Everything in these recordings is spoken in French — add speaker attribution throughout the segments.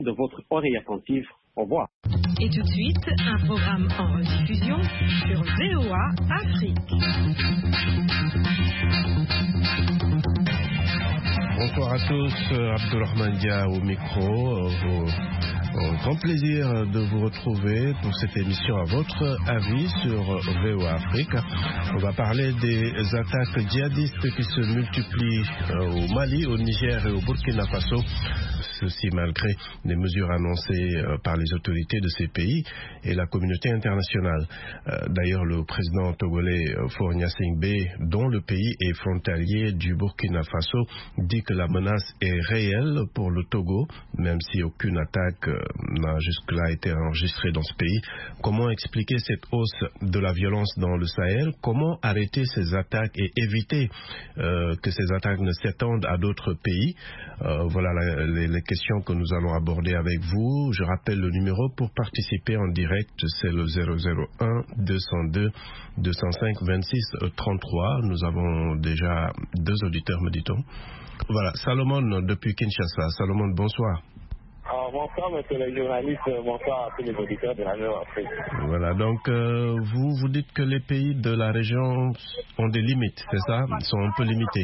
Speaker 1: de votre oreille attentive. Au revoir.
Speaker 2: Et tout de suite, un programme en rediffusion sur VOA Afrique.
Speaker 3: Bonsoir à tous, Abdourahmane Dia au micro. Grand plaisir de vous retrouver pour cette émission à votre avis sur VOA Afrique. On va parler des attaques djihadistes qui se multiplient au Mali, au Niger et au Burkina Faso. Ceci malgré les mesures annoncées par les autorités de ces pays et la communauté internationale. D'ailleurs, le président togolais Faure Gnassingbé, dont le pays est frontalier du Burkina Faso, dit que la menace est réelle pour le Togo, même si aucune attaque n'a jusque-là été enregistrée dans ce pays. Comment expliquer cette hausse de la violence dans le Sahel? Comment arrêter ces attaques et éviter que ces attaques ne s'étendent à d'autres pays? Voilà les questions que nous allons aborder avec vous. Je rappelle le numéro pour participer en direct, c'est le 001 202 205 26 33. Nous avons déjà 2 auditeurs, me dit-on. Voilà, Salomon depuis Kinshasa. Salomon, bonsoir.
Speaker 4: Bonsoir, monsieur le journaliste. Bonsoir à tous les auditeurs de la VOA Afrique.
Speaker 3: Voilà, donc vous dites que les pays de la région ont des limites, c'est ça? Ils sont un peu limités.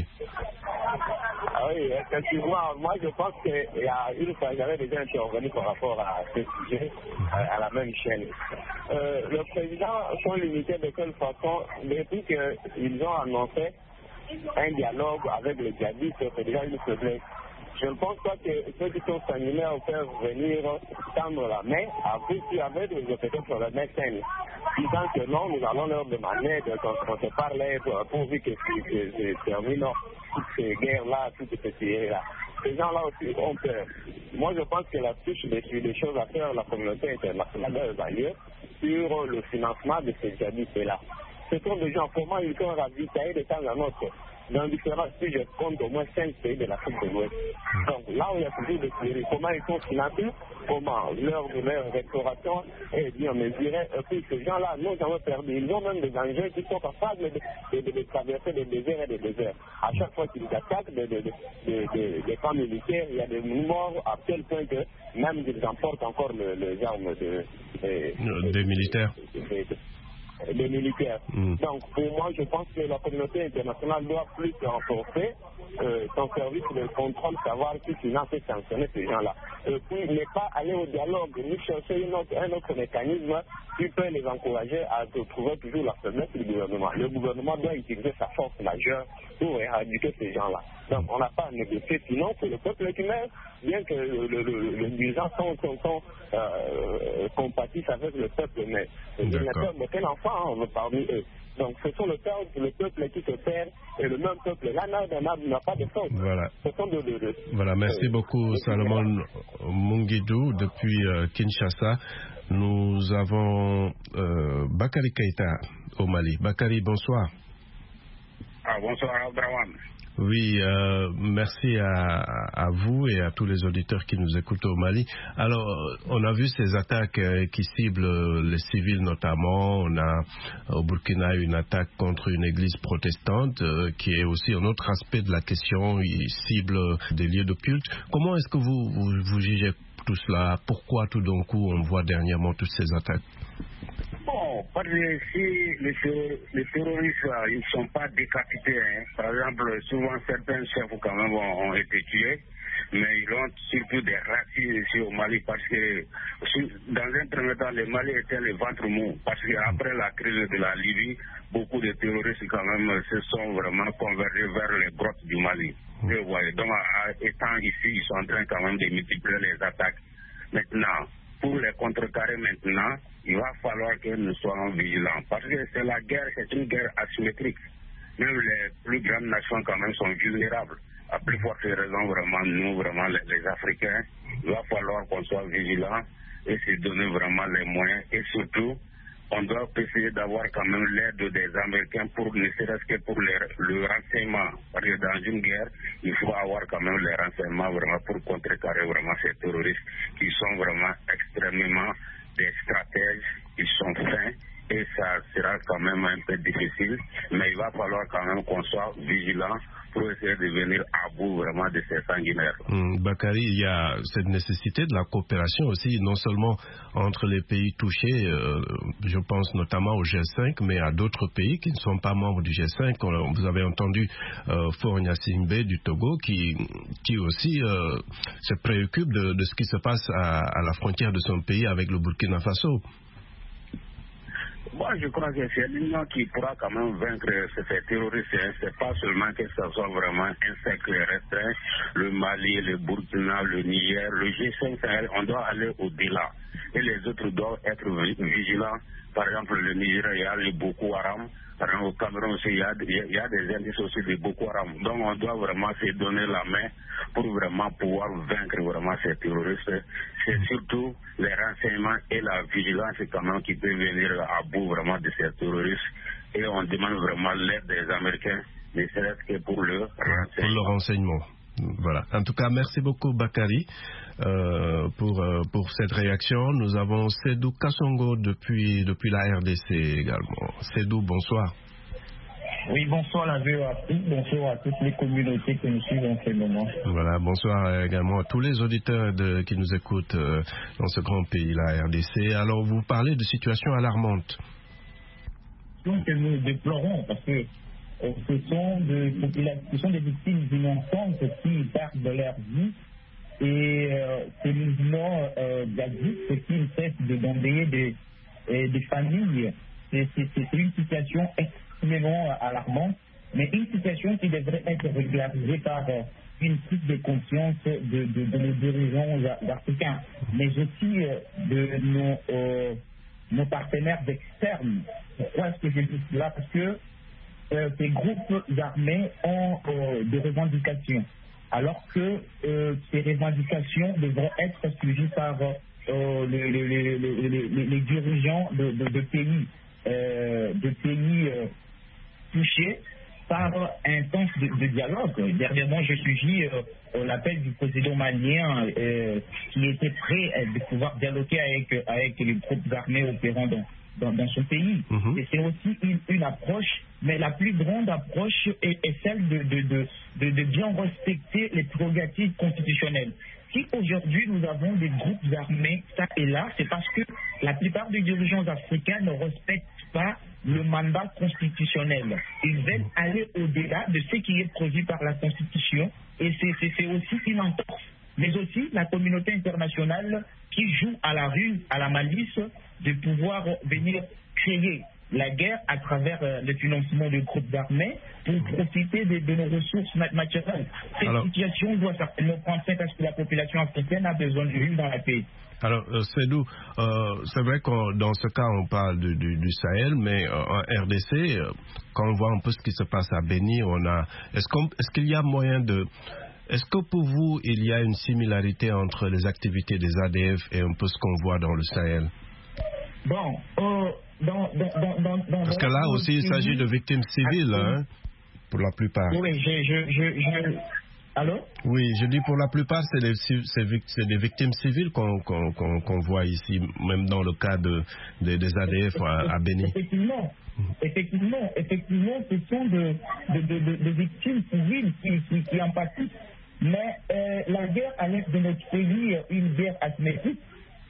Speaker 4: Ah oui, effectivement. Moi, je pense qu'il y a une fois, j'avais déjà intervenu par rapport à ce sujet, à la même chaîne. Le président sont limités de quelle façon? Depuis qu'ils ont annoncé un dialogue avec les djihadistes, c'est déjà une faiblesse. Je ne pense pas que ceux qui sont sanguinaires peuvent venir tendre la main avec les autorités sur la main saine. Disant que non, nous allons leur demander qu'on se parle pourvu que se terminent toutes ces guerres-là, toutes ces séries-là. Ces gens-là aussi ont peur. Moi, je pense que la touche des choses à faire, la communauté internationale doit évaluer sur le financement de ces djihadistes-là. Ce sont des gens, comment ils sont ravitaillés de temps en autre. Dans différents pays, je compte au moins 5 pays de l'Afrique de l'Ouest. Donc là où il y a toujours des séries, comment ils sont financés, comment leur restauration est bien mesurée. Et puis ces gens-là, nous avons perdu. Ils ont même des engins qui sont capables de traverser des déserts et des déserts. À chaque fois qu'ils attaquent des camps militaires, il y a des morts à tel point que même ils emportent encore les armes
Speaker 3: des militaires.
Speaker 4: Des militaires. Donc, pour moi, je pense que la communauté internationale doit plus renforcer son service de contrôle, savoir qui finance et sanctionner ces gens-là. Et puis, ne pas aller au dialogue, ni chercher un autre mécanisme qui peut les encourager à trouver toujours la faiblesse du gouvernement. Le gouvernement doit utiliser sa force majeure pour éradiquer ces gens-là. Donc, on n'a pas à négocier, sinon c'est le peuple qui meurt, bien que les dirigeants sont compatisses avec le peuple, mais il n'y a aucun enfant parmi eux. Donc, ce sont le peuple qui se perd, et le même peuple là n'a pas de faute.
Speaker 3: Voilà.
Speaker 4: Ce sont
Speaker 3: voilà, merci beaucoup, Salomon Mungidou, depuis Kinshasa. Nous avons Bakary Keïta au Mali. Bakary, bonsoir.
Speaker 5: Bonsoir, Abdourahmane.
Speaker 3: Oui, merci à vous et à tous les auditeurs qui nous écoutent au Mali. Alors, on a vu ces attaques qui ciblent les civils notamment. On a au Burkina une attaque contre une église protestante qui est aussi un autre aspect de la question. Il cible des lieux de culte. Comment est-ce que vous jugez tout cela? Pourquoi tout d'un coup on voit dernièrement toutes ces attaques?
Speaker 5: Bon, parce que si les terroristes ils ne sont pas décapités, par exemple, souvent certains chefs quand même ont été tués, mais ils ont surtout des racines ici au Mali parce que dans un premier temps, le Mali était le ventre mou parce qu'après la crise de la Libye, beaucoup de terroristes quand même se sont vraiment convergés vers les grottes du Mali. Vous voyez, donc étant ici, ils sont en train quand même de multiplier les attaques. Maintenant, pour les contrecarrer maintenant, il va falloir que nous soyons vigilants. Parce que c'est la guerre, c'est une guerre asymétrique. Même les plus grandes nations quand même sont vulnérables. À plus forte raison, vraiment, nous, vraiment, les Africains, il va falloir qu'on soit vigilants et se donner vraiment les moyens. Et surtout, on doit essayer d'avoir quand même l'aide des Américains pour ne serait-ce que pour le renseignement. Parce que dans une guerre, il faut avoir quand même les renseignements vraiment pour contrecarrer vraiment ces terroristes qui sont vraiment extrêmement des stratèges, ils sont fins et ça sera quand même un peu difficile, mais il va falloir falloir quand même qu'on soit vigilant pour essayer de venir à bout vraiment de ces sanguinaires.
Speaker 3: Bakary, il y a cette nécessité de la coopération aussi, non seulement entre les pays touchés, je pense notamment au G5, mais à d'autres pays qui ne sont pas membres du G5. Vous avez entendu Faure Gnassingbé du Togo qui aussi se préoccupe de ce qui se passe à la frontière de son pays avec le Burkina Faso.
Speaker 5: Moi, je crois que c'est l'Union qui pourra quand même vaincre ces terroristes. C'est pas seulement que ce soit vraiment un cercle restreint, le Mali, le Burkina, le Niger, le G5 Sahel, on doit aller au-delà. Et les autres doivent être vigilants. Par exemple, le Niger, il y a le Boko Haram. Par exemple, au Cameroun aussi, il y a des indices aussi de Boko Haram. Donc, on doit vraiment se donner la main pour vraiment pouvoir vaincre vraiment ces terroristes. C'est surtout les renseignements et la vigilance quand même qui peut venir à bout vraiment de ces terroristes. Et on demande vraiment l'aide des Américains, ne serait-ce que pour le renseignement.
Speaker 3: Pour le renseignement. Voilà. En tout cas, merci beaucoup Bakary pour cette réaction. Nous avons Sédou Kassongo depuis la RDC également. Sédou, bonsoir.
Speaker 6: Oui, bonsoir la VOA Afrique, bonsoir à toutes les communautés qui nous suivent en ce moment.
Speaker 3: Voilà, bonsoir également à tous les auditeurs qui nous écoutent dans ce grand pays, la RDC. Alors, vous parlez de situation alarmante.
Speaker 6: Donc, nous déplorons parce que ce sont des victimes innocentes qui perdent de leur vie et ces mouvements d'adultes qui ne cessent de bombarder des familles. C'est une situation extrêmement alarmante, mais une situation qui devrait être régularisée par une prise de conscience de nos dirigeants africains, mais aussi de nos partenaires externes. Pourquoi est-ce que je dis cela? Parce que ces groupes armés ont des revendications, alors que ces revendications devraient être suivies par les dirigeants de pays touchés par un temps de dialogue. Dernièrement, j'ai suivi l'appel du président malien qui était prêt de pouvoir dialoguer avec les groupes armés opérant dans son pays. Et c'est aussi une approche, mais la plus grande approche est celle de bien respecter les prérogatives constitutionnelles. Si aujourd'hui nous avons des groupes armés, ça et là, c'est parce que la plupart des dirigeants africains ne respectent pas le mandat constitutionnel. Ils veulent aller au-delà de ce qui est prévu par la Constitution, et c'est aussi une entorse. Mais aussi la communauté internationale qui joue à la ruse, à la malice, de pouvoir venir créer la guerre à travers le financement de groupes armés pour profiter de nos ressources naturelles. Cette situation doit certainement prendre fin parce que la population africaine a besoin de vivre dans la paix.
Speaker 3: Alors, Sédou, c'est vrai que dans ce cas, on parle du Sahel, mais en RDC, quand on voit un peu ce qui se passe à Béni, est-ce qu'il y a moyen de... Est-ce que pour vous, il y a une similarité entre les activités des ADF et un peu ce qu'on voit dans le Sahel?
Speaker 6: Bon,
Speaker 3: parce que là aussi, il s'agit de victimes civiles, hein, pour la plupart.
Speaker 6: Oui, Allô?
Speaker 3: Oui, je dis pour la plupart, c'est des victimes civiles qu'on voit ici, même dans le cas des ADF à Béni.
Speaker 6: Effectivement, ce sont de victimes civiles qui en pâtissent. Mais la guerre à l'est de notre pays, une guerre asymétrique,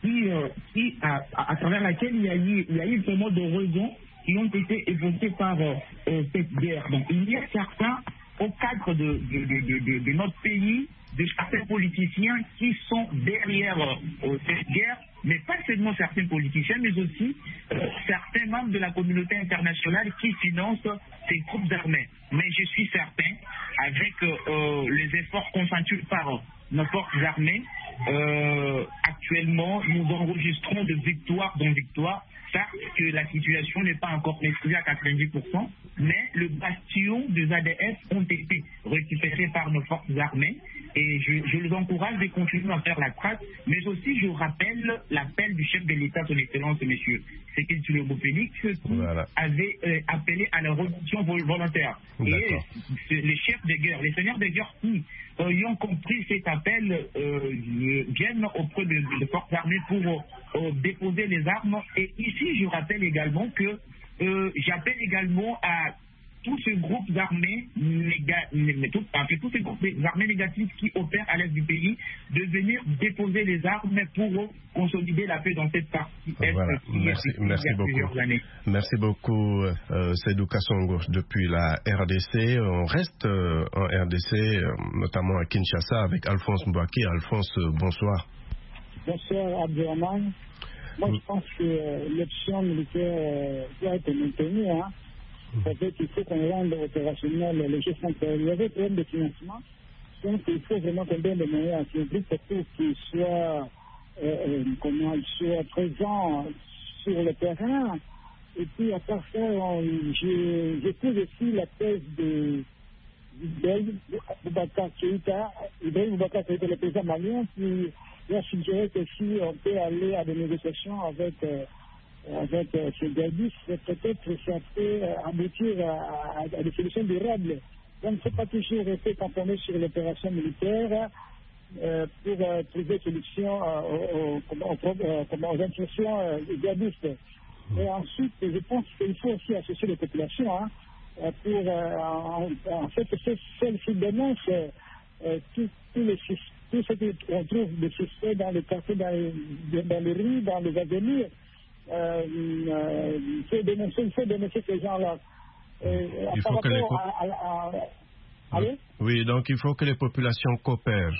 Speaker 6: à travers laquelle il y a eu vraiment des raisons qui ont été évoquées par cette guerre. Donc, il y a certains, au cadre de notre pays, de certains politiciens qui sont derrière cette guerre, mais pas seulement certains politiciens, mais aussi certains membres de la communauté internationale qui financent ces groupes armés. Mais je suis certain, avec les efforts consentis par nos forces armées, actuellement, nous enregistrons de victoire dans victoire. Certes que la situation n'est pas encore maîtrisée à 90%, mais le bastion des ADF ont été récupérés par nos forces armées et je les encourage de continuer à faire la trace, mais aussi je rappelle l'appel du chef de l'État, son Excellence, monsieur Sékou Touré Félix, qui avait appelé à la réduction volontaire. Et les chefs de guerre, les seigneurs de guerre qui ayant compris cet appel viennent auprès des forces armées pour déposer les armes. Et ici, je rappelle également que j'appelle également à tous ces groupes armés tous ces groupes armés négatifs qui opèrent à l'est du pays de venir déposer les armes pour consolider la paix dans cette partie est
Speaker 3: voilà. Merci beaucoup. Merci beaucoup Seydou Kassongo depuis la RDC. On reste en RDC, notamment à Kinshasa avec Alphonse Mbouaki. Alphonse, bonsoir.
Speaker 7: Bonsoir Abdelrahman. Moi je pense que l'option militaire doit être maintenue. Peut-être qu'il faut qu'on rende opérationnel les gestions. Il y avait un problème de financement. Donc il faut vraiment qu'on donne des moyens à ces groupes pour qu'ils soient présents sur le terrain. Et puis à part ça, j'écoute aussi la thèse de Ibrahim Boubacar Keïta. Ibrahim Boubacar Keïta, le président malien, qui a suggéré que si on peut aller à des négociations avec ces djihadistes, peut-être ça peut aboutir à des solutions durables. Donc, il ne faut pas toujours rester cantonné sur l'opération militaire pour trouver des solutions aux incursions djihadistes. Et ensuite, je pense qu'il faut aussi associer les populations pour, en fait, celles-ci dénoncent tout ce qu'on trouve de suspect dans les quartiers, dans les rues, dans les avenirs. Il faut dénoncer ces gens-là.
Speaker 3: Il faut que oui, donc il faut que les populations coopèrent.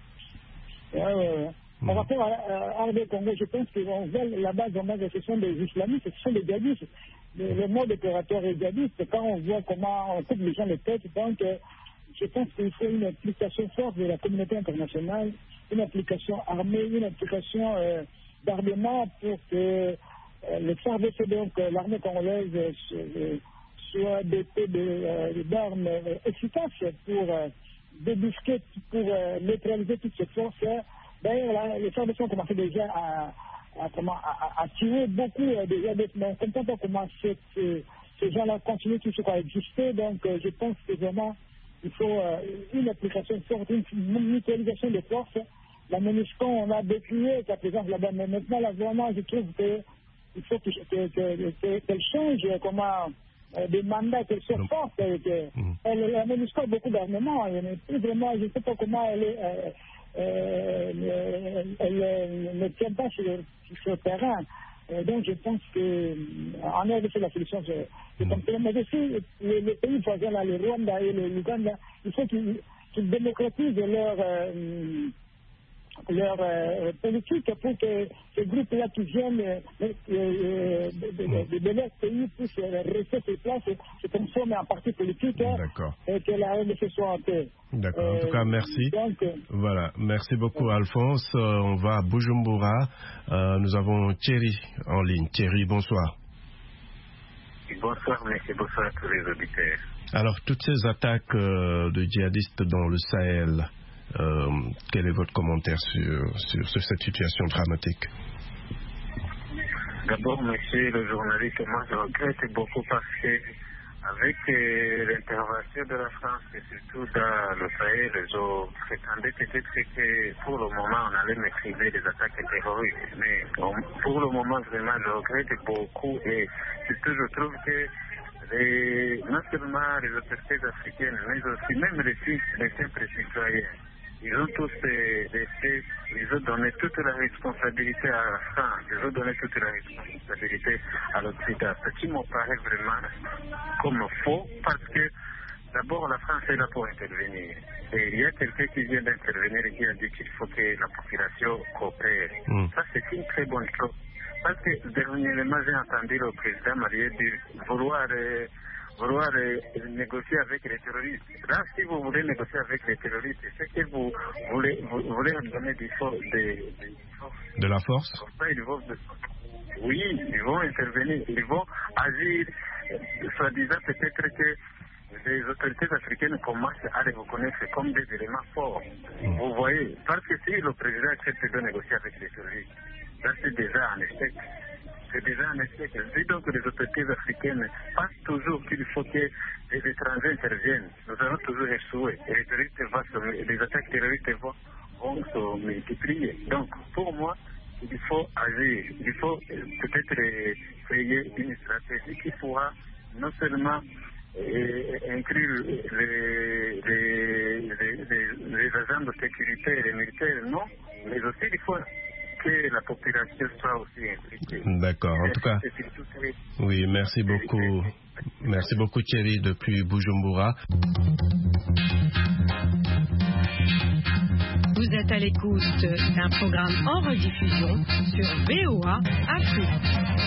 Speaker 7: Par rapport à RD Congo, je pense qu'on voit là-bas, ce sont des islamistes, ce sont des djihadistes. Le mode opérateur est djihadiste. Quand on voit comment on coupe les gens les têtes, donc je pense qu'il faut une application forte de la communauté internationale, une application armée, une application d'armement pour que les FARDC, donc l'armée congolaise, soit dotée d'armes efficaces pour débusquer, pour neutraliser toutes ces forces. D'ailleurs, les FARDC ont commencé déjà à tuer beaucoup déjà, mais on ne comprend pas comment ces gens-là continuent toujours à exister. Donc, je pense que vraiment, il faut une application forte, une mutualisation des forces. La MONUSCO, on a décrié sa présence là-bas, mais maintenant, là, vraiment, je trouve qu'il faut qu'elle change des mandats, qu'elle soit forte. La MONUSCO a beaucoup d'armement, je ne sais pas comment elle ne tient pas sur le terrain. Donc je pense qu'en RDC, la solution, c'est comme ça. Mais aussi, les pays voisins, le Rwanda et l'Ouganda, il faut qu'ils démocratisent leur politique pour que ces groupes-là qui viennent de leur pays puissent rester sur place, se transformer en parti politique et que la RDC soit en paix.
Speaker 3: D'accord. En tout cas, merci. Voilà. Merci beaucoup, Alphonse. On va à Bujumbura. Nous avons Thierry en ligne. Thierry, bonsoir.
Speaker 5: Bonsoir, monsieur. Bonsoir à tous les auditeurs.
Speaker 3: Alors, toutes ces attaques de djihadistes dans le Sahel, quel est votre commentaire sur cette situation dramatique?
Speaker 5: D'abord, monsieur le journaliste, moi je regrette beaucoup parce que avec l'intervention de la France et surtout dans le Sahel, je prétendais peut-être que pour le moment on allait maîtriser les attaques terroristes. Mais pour le moment, vraiment, je regrette beaucoup et surtout je trouve que non seulement les autorités africaines, mais aussi même les simples citoyens, ils ont tous ils ont donné toute la responsabilité à la France, ils ont donné toute la responsabilité à l'Occident. Ce qui me paraît vraiment comme faux, parce que d'abord la France est là pour intervenir. Et il y a quelqu'un qui vient d'intervenir et qui a dit qu'il faut que la population coopère. Ça, c'est une très bonne chose. Parce que dernièrement, j'ai entendu le président malien dire vouloir négocier avec les terroristes. Là, si vous voulez négocier avec les terroristes, c'est que vous voulez donner
Speaker 3: de la force.
Speaker 5: Oui, ils vont intervenir, ils vont agir, soi-disant peut-être que les autorités africaines commencent à les reconnaître comme des éléments forts. Vous voyez, parce que si le président accepte de négocier avec les terroristes, là c'est déjà un échec. C'est déjà un échec. Je dis donc que les autorités africaines pensent toujours qu'il faut que les étrangers interviennent. Nous allons toujours échouer. Et les attaques terroristes vont se multiplier. Donc, pour moi, il faut agir. Il faut peut-être créer une stratégie qui pourra non seulement inclure les agents de sécurité et les militaires, non. Mais aussi, il faut que la population soit aussi impliquée.
Speaker 3: D'accord. En tout cas, oui, merci beaucoup. Merci beaucoup, Thierry, depuis Bujumbura.
Speaker 2: Vous êtes à l'écoute d'un programme en rediffusion sur VOA Afrique.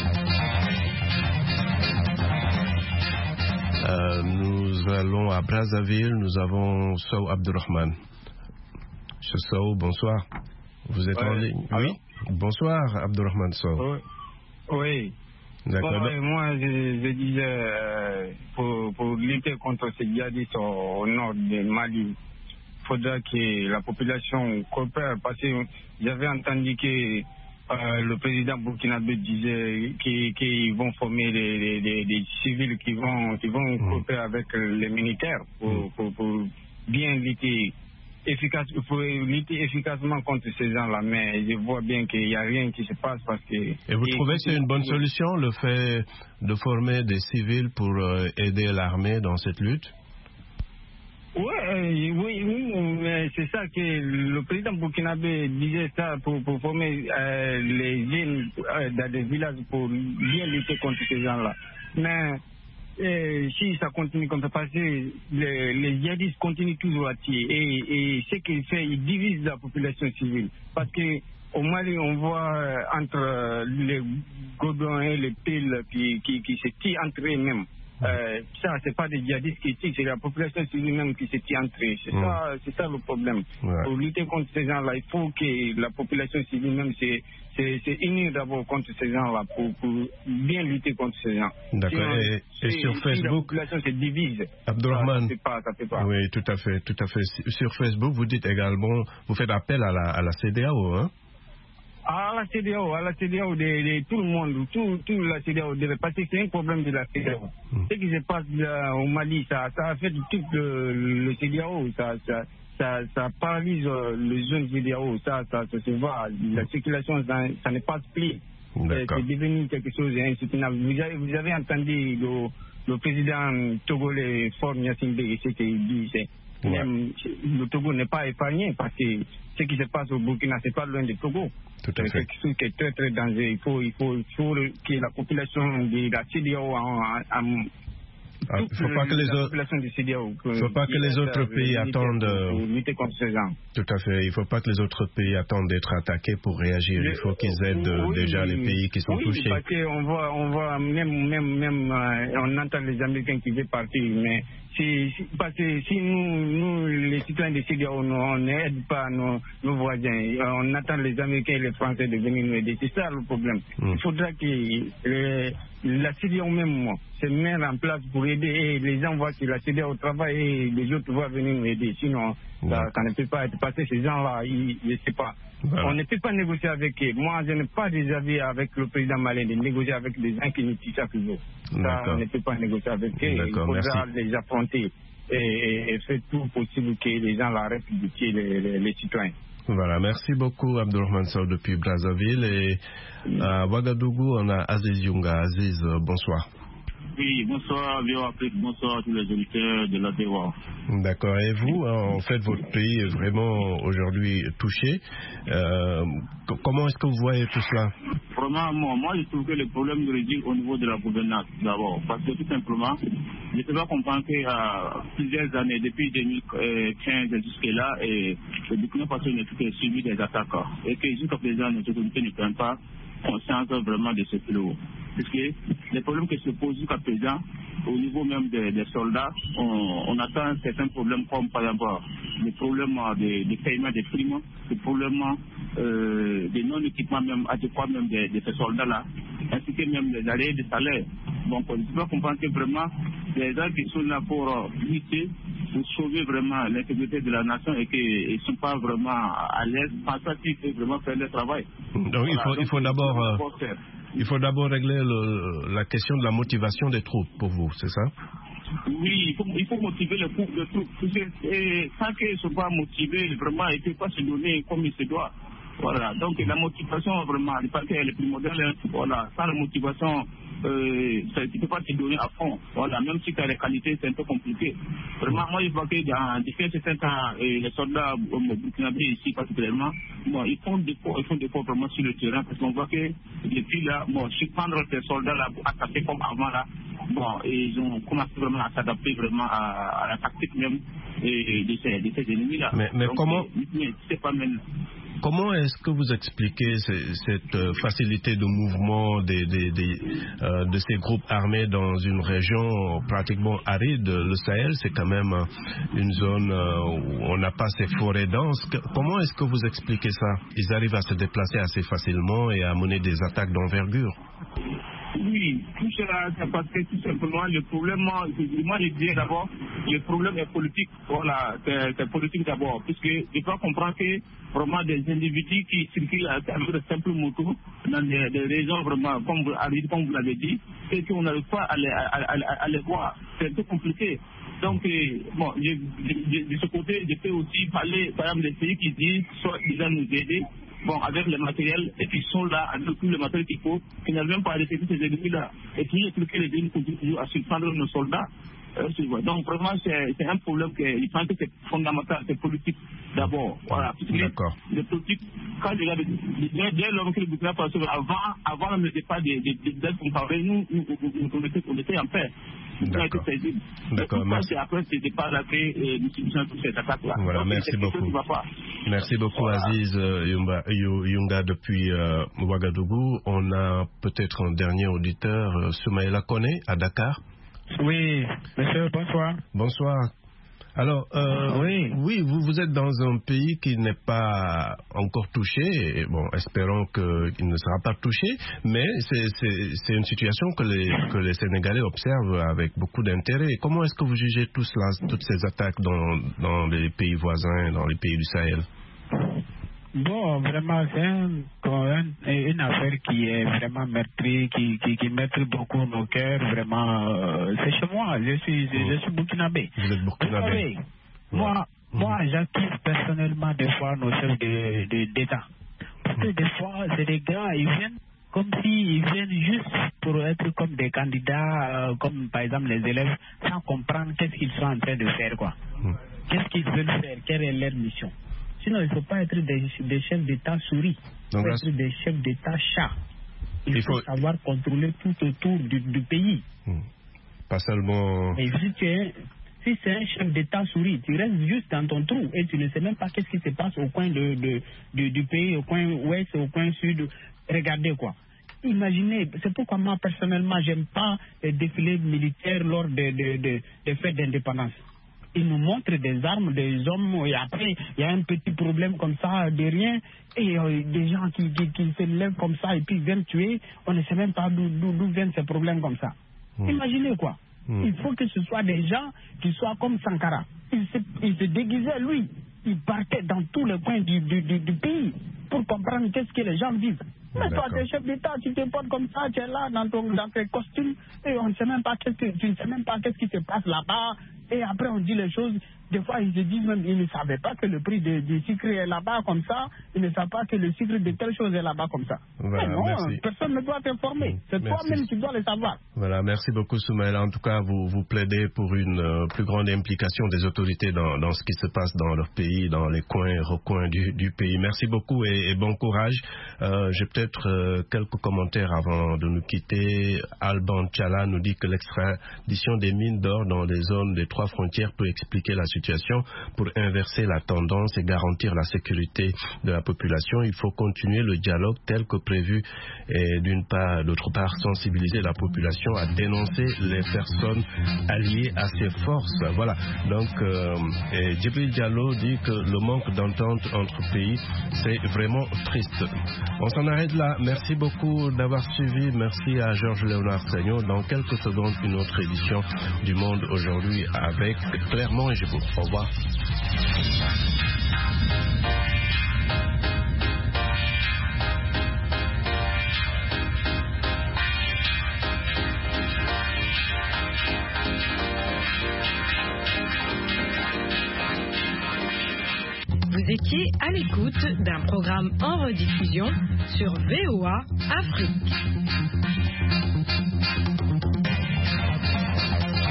Speaker 3: Nous allons à Brazzaville. Nous avons Sow Abdurrahman. Monsieur Sow, bonsoir. Vous êtes en ligne? Oui. Bonsoir, Abdurrahman Sow.
Speaker 8: Oui.
Speaker 3: D'accord.
Speaker 8: Bon, moi, je disais, pour lutter contre ces djihadistes au nord du Mali, il faudra que la population coopère, parce que j'avais entendu que le président burkinabé disait qu'ils vont former des civils qui vont coopérer avec les militaires pour bien lutter efficacement contre ces gens-là. Mais je vois bien qu'il n'y a rien qui se passe parce que...
Speaker 3: Et vous trouvez que c'est une bonne solution, le fait de former des civils pour aider l'armée dans cette lutte?
Speaker 8: Oui, mais c'est ça que le président burkinabé disait ça pour former les jeunes dans des villages pour bien lutter contre ces gens-là. Mais si ça continue comme ça, parce que les djihadistes continuent toujours à tirer et ce qu'il fait, il divise la population civile. Parce que au Mali, on voit entre les Godons et les piles qui se tirent entre eux-mêmes. Ça, c'est pas des djihadistes qui tirent, c'est la population civile même qui se tire entre eux. C'est ça le problème. Ouais. Pour lutter contre ces gens-là, il faut que la population civile même c'est unir d'abord contre ces gens-là pour bien lutter contre ces gens.
Speaker 3: D'accord. Et sur Facebook,
Speaker 8: la population se divise.
Speaker 3: Abdurrahman,
Speaker 8: ça fait pas.
Speaker 3: Oui, tout à fait. Sur Facebook, vous dites également, vous faites appel à la CEDEAO, hein?
Speaker 8: À la CEDEAO de tout le monde, tout la CEDEAO, parce que c'est un problème de la CEDEAO. Ce qui se passe au Mali, ça affecte tout le CEDEAO, ça paralyse les zones CEDEAO, ça se voit, la circulation, ça ne passe plus. C'est devenu quelque chose d'insoutenable. Vous avez entendu le président togolais Faure Gnassingbé, ce qu'il dit, même le Togo n'est pas épargné parce que ce qui se passe au Burkina, c'est pas loin du Togo.
Speaker 3: Tout à fait.
Speaker 8: C'est quelque chose qui est très très dangereux. Il faut que la population de la CEDEAO
Speaker 3: il ne faut pas que les autres pays attendent.
Speaker 8: Lutter contre ces gens.
Speaker 3: Tout à fait. Il ne faut pas que les autres pays attendent d'être attaqués pour réagir. Il faut qu'ils aident déjà les pays qui sont touchés.
Speaker 8: Parce qu'on voit même on entend les Américains qui veulent partir, mais parce que si nous les citoyens de CEDEAO, on n'aide pas nos voisins, on attend les Américains et les Français de venir nous aider. C'est ça le problème. Il faudra que la CEDEAO même se mette en place pour aider et les gens voient que la CEDEAO travaille et les autres vont venir nous aider. Sinon, ça ne peut pas être passé. Ces gens-là, je ne sais pas. Voilà. On ne peut pas négocier avec eux. Moi, je n'ai pas des avis avec le président malien de négocier avec des gens qui nous tuent chaque jour. Ça, on ne peut pas négocier avec eux. Il faudra les affronter et faire tout possible que les gens arrêtent de tuer les citoyens.
Speaker 3: Voilà, merci beaucoup Abdurrahman Sow depuis Brazzaville. Et à Ouagadougou, on a Aziz Younga. Aziz, bonsoir.
Speaker 9: Oui, bonsoir VOA Afrique, bonsoir à tous les auditeurs de la VOA.
Speaker 3: D'accord, et vous, en fait, votre pays est vraiment aujourd'hui touché. Comment est-ce que vous voyez tout cela?
Speaker 9: Vraiment, moi je trouve que le problème réside au niveau de la gouvernance d'abord, parce que tout simplement, je ne peux pas comprendre qu'à plusieurs années, depuis 2015 jusque-là, le Burkina Faso n'est plus que suivi des attaques, et que jusqu'à présent, nos autorités ne prennent pas conscience vraiment de ce fléau. Parce que les problèmes qui se posent jusqu'à présent, au niveau même des soldats, on attend certains problèmes comme par exemple les problèmes de paiement des primes, les problèmes de non-équipement même adéquat même de ces soldats-là, ainsi que même les arrêts de salaire. Donc on doit comprendre que vraiment les gens qui sont là pour lutter, pour sauver vraiment l'intégrité de la nation et qu'ils ne sont pas vraiment à l'aise, pas ça qu'ils peuvent vraiment faire le travail.
Speaker 3: Donc il faut d'abord régler la question de la motivation des troupes pour vous, c'est ça?
Speaker 9: Oui, il faut motiver les troupes. Sans qu'ils ne soient pas motivés, vraiment, ils ne peuvent pas se donner comme il se doit. Voilà, donc la motivation, vraiment, je pense qu'elle est primordiale. Voilà, sans la motivation, tu ne peux pas te donner à fond. Voilà, même si tu as les qualités, c'est un peu compliqué. Vraiment, moi, je vois que depuis un certain temps, les soldats burkinabés ici particulièrement, bon, ils font des fois vraiment sur le terrain, parce qu'on voit que depuis là, bon, prendre ces soldats-là pour attaquer comme avant là, bon, et ils ont commencé vraiment à s'adapter vraiment à la tactique même de ces ennemis-là.
Speaker 3: Mais
Speaker 9: donc,
Speaker 3: comment
Speaker 9: c'est pas même.
Speaker 3: Comment est-ce que vous expliquez cette facilité de mouvement de ces groupes armés dans une région pratiquement aride? Le Sahel, c'est quand même une zone où on n'a pas ces forêts denses. Comment est-ce que vous expliquez ça? Ils arrivent à se déplacer assez facilement et à mener des attaques d'envergure.
Speaker 9: Oui, tout cela, c'est parce que tout simplement le problème, moi je dirais d'abord, le problème est politique. Voilà, c'est politique d'abord, puisque je dois comprendre que vraiment des individus qui circulent avec de simples motos dans des régions vraiment, comme vous l'avez dit, et qu'on n'arrive pas à les voir. C'est un peu compliqué. Donc, bon, de ce côté, je peux aussi parler, par exemple, des pays qui disent, soit ils vont nous aider, bon, avec le matériel, et qui sont là, avec tout le matériel qu'il faut, qui n'arrivent même pas à détecter ces ennemis-là. Et puis, expliquer les ennemis continuent toujours à surprendre nos soldats. Donc, vraiment, c'est un problème je pense que c'est fondamental, c'est politique d'abord. Voilà.
Speaker 3: D'accord.
Speaker 9: Les politiques, quand je regarde, dès lors que le Burkina Faso, avant le départ des comparés, nous, on était en paix.
Speaker 3: D'accord, merci.
Speaker 9: C'est après ce départ-là que nous subissons toutes ces attaques-là.
Speaker 3: Voilà, donc, merci beaucoup. Merci beaucoup, voilà. Aziz Yunga depuis Ouagadougou. On a peut-être un dernier auditeur, Soumaïla Kone, à Dakar.
Speaker 10: Oui, monsieur, bonsoir.
Speaker 3: Bonsoir. Alors, oui, vous êtes dans un pays qui n'est pas encore touché, et bon, espérons qu'il ne sera pas touché, mais c'est une situation que les Sénégalais observent avec beaucoup d'intérêt. Comment est-ce que vous jugez toutes ces attaques dans les pays voisins, dans les pays du Sahel?
Speaker 10: Bon, vraiment, c'est une affaire qui est vraiment meurtrie, qui meurtrit beaucoup nos cœurs. Vraiment, c'est chez moi. Je suis burkinabé.
Speaker 3: Vous êtes burkinabé.
Speaker 10: Moi, j'accuse personnellement des fois nos chefs d'État. Parce que des fois, c'est des gars, ils viennent comme s'ils viennent juste pour être comme des candidats, comme par exemple les élèves, sans comprendre qu'est-ce qu'ils sont en train de faire, quoi. Qu'est-ce qu'ils veulent faire, quelle est leur mission. Sinon, il ne faut pas être des chefs d'État souris. Il faut être des chefs d'État chats. Il faut savoir contrôler tout autour du pays.
Speaker 3: Pas seulement...
Speaker 10: Et si c'est un chef d'État souris, tu restes juste dans ton trou et tu ne sais même pas qu'est-ce qui se passe au coin du pays, au coin ouest, au coin sud. Regardez quoi. Imaginez, c'est pourquoi moi, personnellement, j'aime pas les défilés militaires lors des fêtes d'indépendance. Ils nous montrent des armes, des hommes, et après, il y a un petit problème comme ça, de rien, et des gens qui se lèvent comme ça et puis viennent tuer, on ne sait même pas d'où viennent ces problèmes comme ça. Imaginez quoi. Il faut que ce soit des gens qui soient comme Sankara. Il se déguisait, lui. Il partait dans tous les coins du pays pour comprendre qu'est-ce que les gens vivent. Mais toi, tu es chef d'État, tu te portes comme ça, tu es là dans tes costumes, et on ne sait même pas tu ne sais même pas qu'est-ce qui se passe là-bas. Et après, on dit les choses. Des fois, ils se disent même, ils ne savaient pas que le prix du sucre est là-bas comme ça. Ils ne savent pas que le sucre de telle chose est là-bas comme ça.
Speaker 3: Voilà,
Speaker 10: mais non,
Speaker 3: merci.
Speaker 10: Personne ne doit t'informer. C'est toi-même qui dois le savoir.
Speaker 3: Voilà, merci beaucoup, Soumaïla. En tout cas, vous plaidez pour une plus grande implication des autorités dans ce qui se passe dans leur pays, dans les coins et recoins du pays. Merci beaucoup et bon courage. J'ai peut-être quelques commentaires avant de nous quitter. Alban Tchala nous dit que l'extradition des mines d'or dans les zones des 3 frontières peut expliquer la situation. Pour inverser la tendance et garantir la sécurité de la population, il faut continuer le dialogue tel que prévu et d'autre part sensibiliser la population à dénoncer les personnes alliées à ces forces. Voilà. Donc, Djibril Diallo dit que le manque d'entente entre pays, c'est vraiment triste. On s'en arrête là. Merci beaucoup d'avoir suivi. Merci à Georges Léonard Sagnon. Dans quelques secondes, une autre édition du Monde aujourd'hui avec Clermont et Gévaux. Au revoir.
Speaker 2: étiez à l'écoute d'un programme en rediffusion sur VOA Afrique.